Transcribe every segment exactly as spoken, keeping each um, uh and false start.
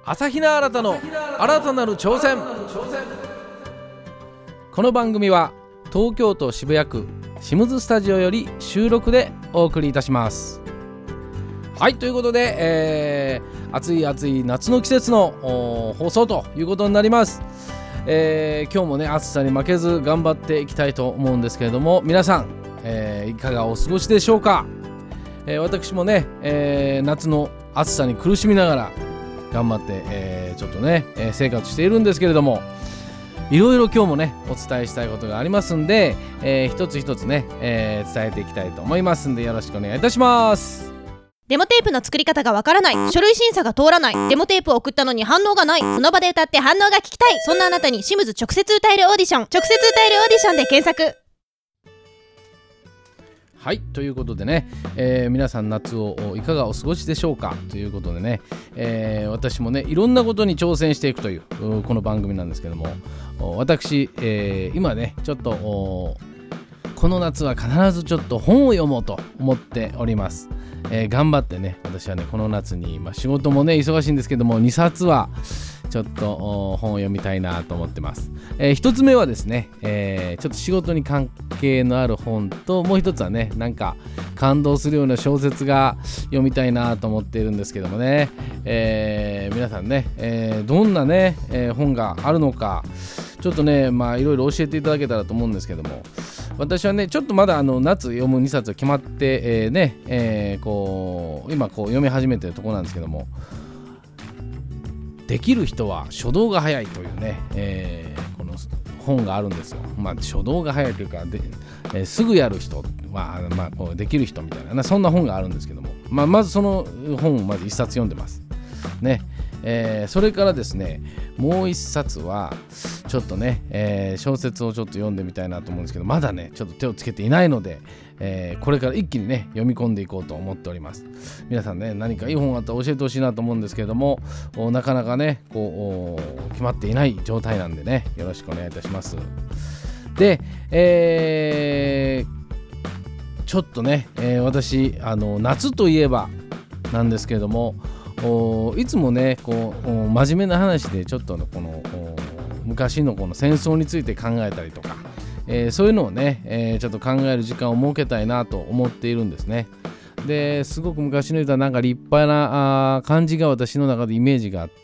朝比奈新の新たなる挑戦。この番組は東京都渋谷区シムズスタジオより収録でお送りいたします。はい、ということで、えー、暑い暑い夏の季節の放送ということになります。えー、今日もね暑さに負けず頑張っていきたいと思うんですけれども、皆さん、えー、いかがお過ごしでしょうか。えー、私もね、えー、夏の暑さに苦しみながら頑張って、えー、ちょっとね、えー、生活しているんですけれども、いろいろ今日もねお伝えしたいことがありますんで、えー、一つ一つね、えー、伝えていきたいと思いますんで、よろしくお願いいたします。 デモテープの作り方がわからない、書類審査が通らない、デモテープを送ったのに反応がない、その場で歌って反応が聞きたい、そんなあなたにシムズ直接歌えるオーディション、直接歌えるオーディションで検索。 はい、ということでね、えー、皆さん夏をいかがお過ごしでしょうかということでね、えー、私もねいろんなことに挑戦していくというこの番組なんですけども、私、えー、今ねちょっとこの夏は必ずちょっと本を読もうと思っております。えー、頑張ってね、私はねこの夏に、まあ、仕事もね忙しいんですけどもにさつはちょっと本を読みたいなと思ってます。えー、一つ目はですね、えー、ちょっと仕事に関係のある本と、もう一つはねなんか感動するような小説が読みたいなと思っているんですけどもね、えー、皆さんね、えー、どんなね、えー、本があるのかちょっとねまあいろいろ教えていただけたらと思うんですけども、私はねちょっとまだあの夏読むにさつ決まって、えー、ね、えー、こう今こう読み始めてるところなんですけども、できる人は初動が早いというね、えー、この本があるんですよ。まあ初動が早いというかで、えー、すぐやる人は、まあ、こうできる人みたいなそんな本があるんですけども、まあ、まずその本をまず一冊読んでますね。えー、それからですねもう一冊はちょっとね、えー、小説をちょっと読んでみたいなと思うんですけど、まだねちょっと手をつけていないので、えー、これから一気にね読み込んでいこうと思っております。皆さんね何かいい本があったら教えてほしいなと思うんですけれども、なかなかねこう決まっていない状態なんでね、よろしくお願いいたします。で、えー、ちょっとね、えー、私あの夏といえばなんですけれども、いつもねこう真面目な話でちょっとのこの昔のこの戦争について考えたりとか、えー、そういうのをね、えー、ちょっと考える時間を設けたいなと思っているんですね。ですごく昔の歌なんか立派なあ感じが私の中でイメージがあって、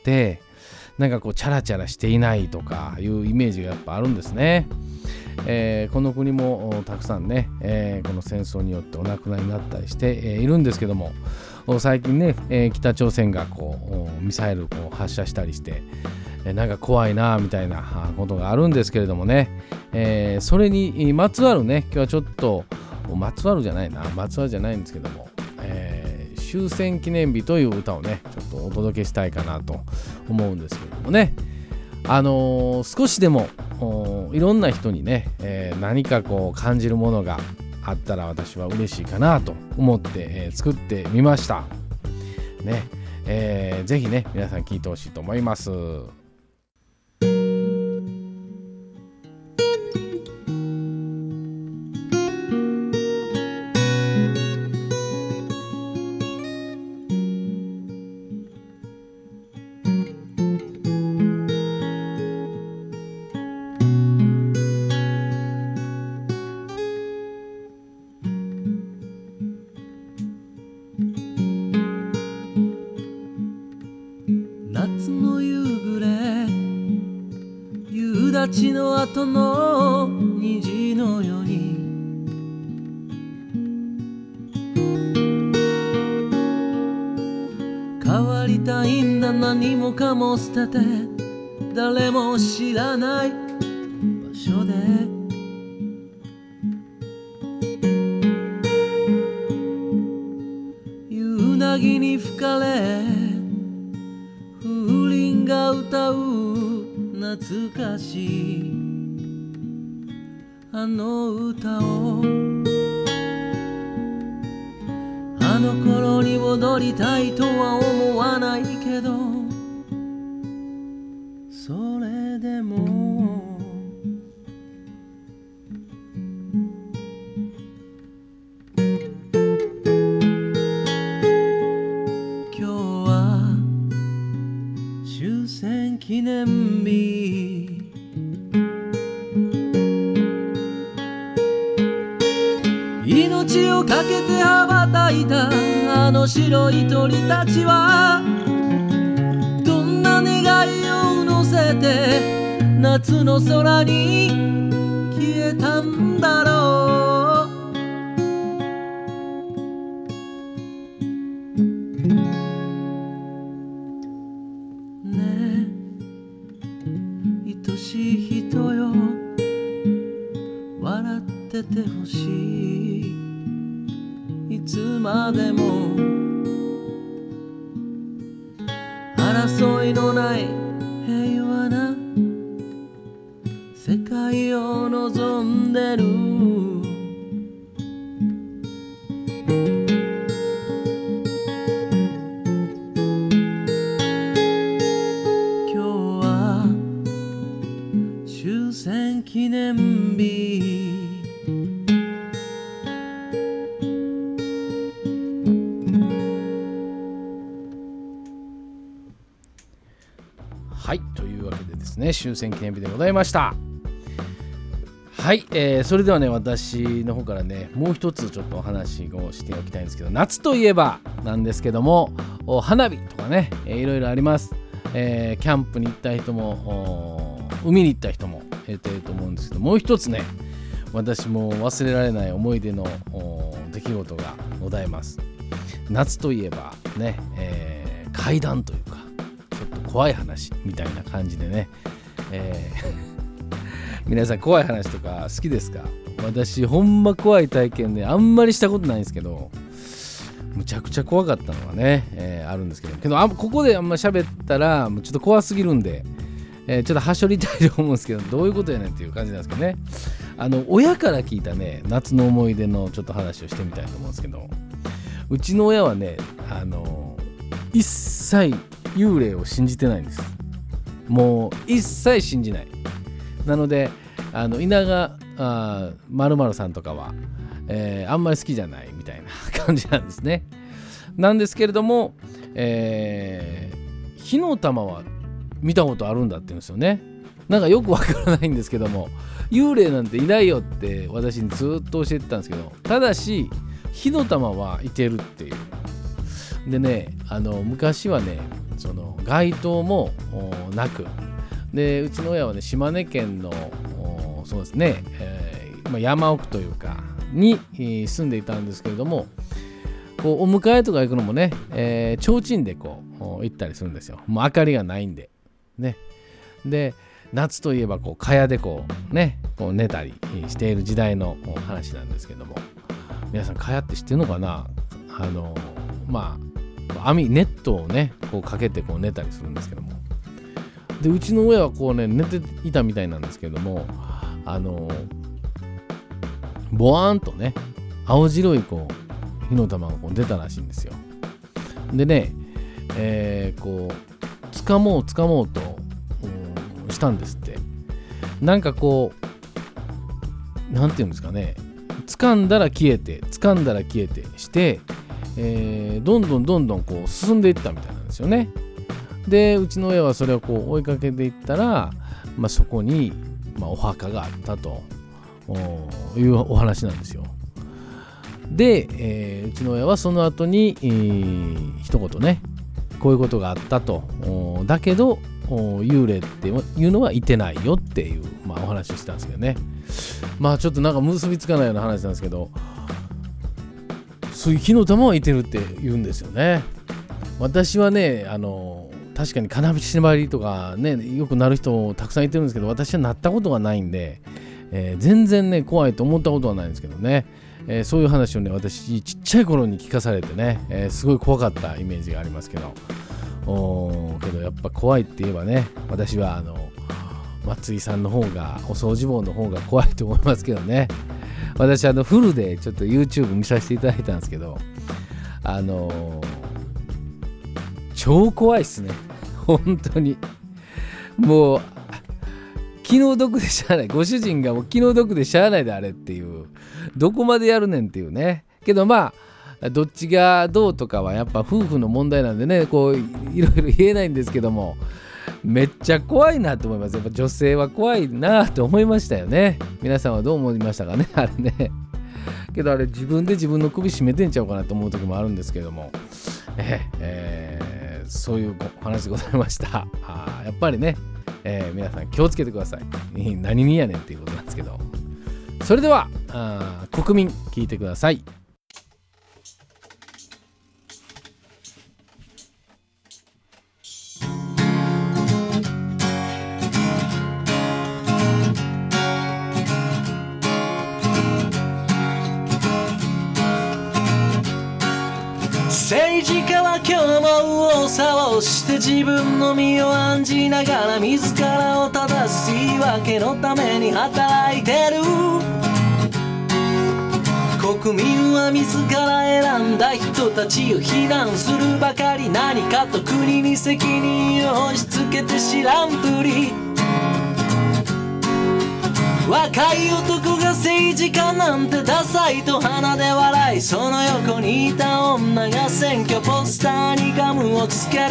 なんかこうチャラチャラしていないとかいうイメージがやっぱあるんですね。えー、この国もたくさんね、えー、この戦争によってお亡くなりになったりして、えー、いるんですけども、最近ね、えー、北朝鮮がこうミサイルを発射したりして、えー、なんか怖いなみたいなことがあるんですけれどもね、えー、それにまつわるね今日はちょっとまつわるじゃないなまつわるじゃないんですけども、えー、終戦記念日という歌をねちょっとお届けしたいかなと思うんですけれどもね、あのー、少しでもいろんな人にね、えー、何かこう感じるものがあったら私は嬉しいかなと思って、えー、作ってみましたね。えー、ぜひね皆さん聞いてほしいと思います。 夏の夕暮れ、夕立の後の虹のように変わりたいんだ、何もかも捨てて誰も知らない場所で夕凪に吹かれ風鈴が歌う懐かしいあの歌を、あの頃に戻りたいとは思わないけど、それでも今日は記念日命をかけて羽ばたいたあの白い鳥たちはどんな願いを乗せて夏の空に消えたんだろう。ねえ愛しい人よ笑っててほしいいつまでも争いのない平和な世界を望んでる。今日は終戦記念日はい、というわけでですね、終戦記念日でございました。はい、えー、それではね、私の方からね、もう一つちょっとお話をしておきたいんですけど、夏といえばなんですけども、花火とかね、えー、いろいろあります。えー、キャンプに行った人も、海に行った人もいてると思うんですけど、もう一つね、私も忘れられない思い出の出来事がございます。夏といえばね、えー、怪談というか、ちょっと怖い話みたいな感じでね、えー皆さん怖い話とか好きですか？私ほんま怖い体験であんまりしたことないんですけど、むちゃくちゃ怖かったのがね、えー、あるんですけど、けどあここであんま喋ったらもうちょっと怖すぎるんで、えー、ちょっとはしょりたいと思うんですけど、どういうことやねんっていう感じなんですけどね。あの親から聞いたね、夏の思い出のちょっと話をしてみたいと思うんですけど、うちの親はね、あの一切幽霊を信じてないんです。もう一切信じない。なのであの稲賀〇〇さんとかは、えー、あんまり好きじゃないみたいな感じなんですね。なんですけれども、えー、火の玉は見たことあるんだって言うんですよね。なんかよくわからないんですけども、幽霊なんていないよって私にずっと教えてたんですけど、ただし火の玉はいてるっていう。でね、あの昔はね、その街灯もなく、でうちの親はね、島根県のそうですね、えーまあ、山奥というかに、えー、住んでいたんですけれども、こうお迎えとか行くのもね、えー、提灯でこう行ったりするんですよ。もう明かりがないんでね。で夏といえばこう蚊帳でこうね、こう寝たりしている時代の話なんですけども、皆さん蚊帳って知ってるのかな？あのまあ網ネットをねこうかけてこう寝たりするんですけども、でうちの親はこうね寝ていたみたいなんですけども、あのボワーンとね青白いこう火の玉がこう出たらしいんですよ。でね、えー、こう掴もう掴もうと、うん、したんですって。なんかこうなんていうんですかね、掴んだら消えて掴んだら消えてして、えー、どんどんどんどんこう進んでいったみたいなんですよね。でうちの親はそれをこう追いかけていったら、まあ、そこに、まあ、お墓があったというお話なんですよ。で、えー、うちの親はその後に、えー、一言ね、こういうことがあったと、だけど幽霊っていうのはいてないよっていう、まあ、お話をしてたんですけどね。まあちょっとなんか結びつかないような話なんですけど、そういう火の玉はいてるって言うんですよね。私はね、あの確かに金縛りとかねよくなる人もたくさんいてるんですけど、私はなったことがないんで、えー、全然ね怖いと思ったことはないんですけどね、えー、そういう話をね私ちっちゃい頃に聞かされてね、えー、すごい怖かったイメージがありますけど、おけどやっぱ怖いって言えばね、私はあの松井さんの方が、お掃除棒の方が怖いと思いますけどね。私あのフルでちょっと YouTube 見させていただいたんですけど、あのー、超怖いっすね本当に。もう気の毒でしゃあない、ご主人がもう気の毒でしゃあないであれっていう、どこまでやるねんっていうね。けどまあどっちがどうとかはやっぱ夫婦の問題なんでね、こういろいろ言えないんですけども、 めっちゃ怖いなと思います。やっぱ女性は怖いなと思いましたよね。皆さんはどう思いましたかねあれね。けどあれ自分で自分の首絞めてんちゃうかなと思う時もあるんですけども、えーえー、そういうお話でございました。あやっぱりね、えー、皆さん気をつけてください。何にやねんっていうことなんですけど、それではあ国民聞いてください。 政治家は今日も右往左往して自分の身を案じながら自らを正す言い訳のために働いてる。国民は自ら選んだ人たちを非難するばかり、何かと国に責任を押し付けて知らんぷり。若い男が政治家なんてダサいと鼻で笑い、その横にいた女が選挙ポスターにガムをつける。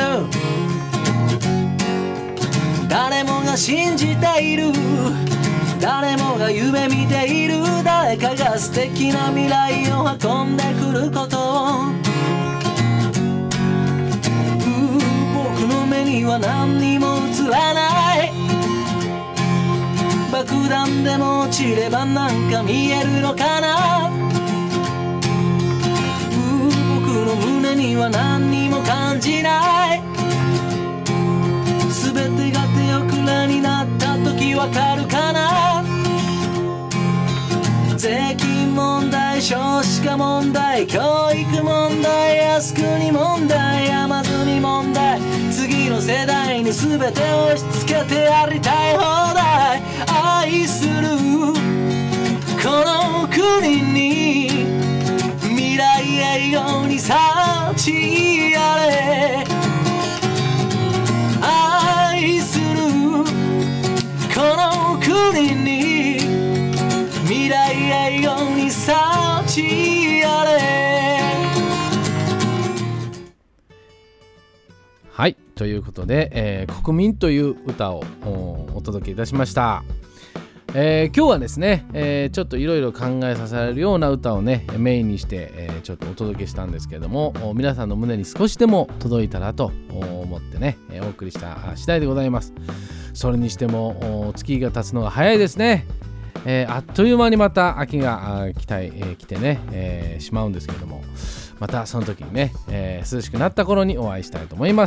誰もが信じている、誰もが夢見ている、誰かが素敵な未来を運んでくることを。僕の目には何にも映らない。爆弾でも落ちればなんか見えるのかな。僕の胸には何にも感じない。全てが手遅れになった時わかるかな。税金問題、少子化問題、教育問題、靖国問題、山積み問題、次の世代に全て押し付けてやりたい放題。愛するこの国に未来永遠に幸あれ。愛するこの国に未来永遠に幸あれ。 はい、ということで、えー、国民という歌を お, お届けいたしました。えー、今日はですね、えー、ちょっといろいろ考えさせられるような歌をねメインにして、えー、ちょっとお届けしたんですけども、皆さんの胸に少しでも届いたらと思ってね、えー、お送りした次第でございます。それにしても月が経つのが早いですね。えー、あっという間にまた秋が来たい、えー、来てね、えー、しまうんですけども、またその時にね、えー、涼しくなった頃にお会いしたいと思います。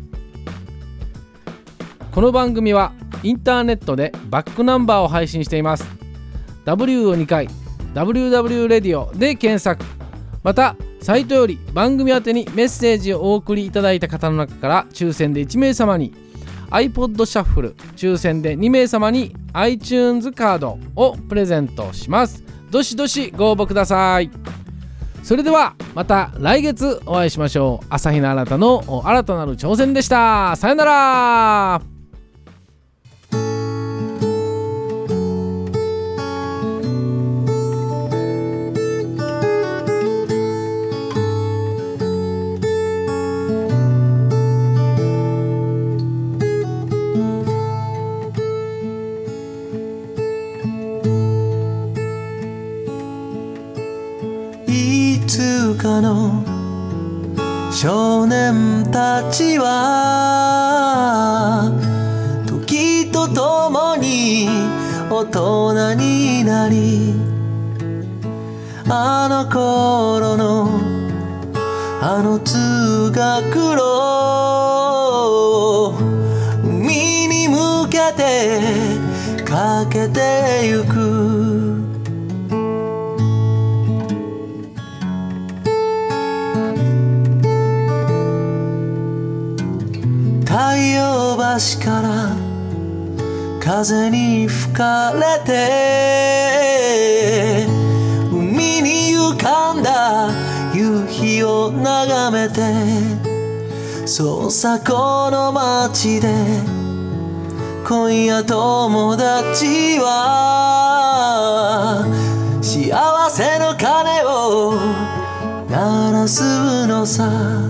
この番組はインターネットでバックナンバーを配信しています。 ダブリュー をにかい ダブリューダブリュー レディオで検索。またサイトより番組宛てにメッセージをお送りいただいた方の中から抽選でいちめいさまに iPod シャッフル、抽選でにめいさまに iTunes カードをプレゼントします。どしどしご応募ください。それではまた来月お会いしましょう。朝日奈新たの新たなる挑戦でした。さよなら。 の少年たちは時とともに大人になり、あの頃のあの通学路海に向けてかけてゆく。太陽橋から風に吹かれて海に浮かんだ夕日を眺めて、そうさこの街で今夜友達は幸せの鐘を鳴らすのさ。